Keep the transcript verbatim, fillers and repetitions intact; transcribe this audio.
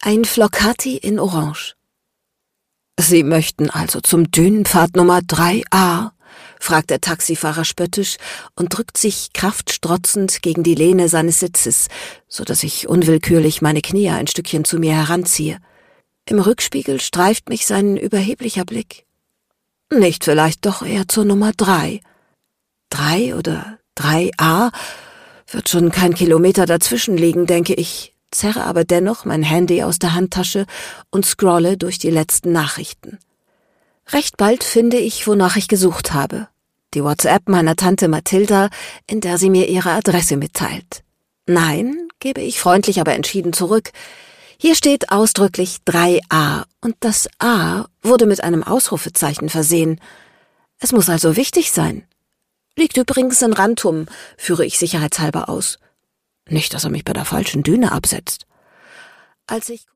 Ein Flocati in Orange. »Sie möchten also zum Dünenpfad Nummer drei a?« fragt der Taxifahrer spöttisch und drückt sich kraftstrotzend gegen die Lehne seines Sitzes, so dass ich unwillkürlich meine Knie ein Stückchen zu mir heranziehe. Im Rückspiegel streift mich sein überheblicher Blick. Nicht vielleicht doch eher zur Nummer drei. Drei oder drei a? Wird schon kein Kilometer dazwischen liegen, denke ich, zerre aber dennoch mein Handy aus der Handtasche und scrolle durch die letzten Nachrichten. Recht bald finde ich, wonach ich gesucht habe. Die WhatsApp meiner Tante Mathilda, in der sie mir ihre Adresse mitteilt. Nein, gebe ich freundlich, aber entschieden zurück. Hier steht ausdrücklich drei a und das A wurde mit einem Ausrufezeichen versehen. Es muss also wichtig sein. Liegt übrigens in Rantum, führe ich sicherheitshalber aus. Nicht, dass er mich bei der falschen Düne absetzt. Als ich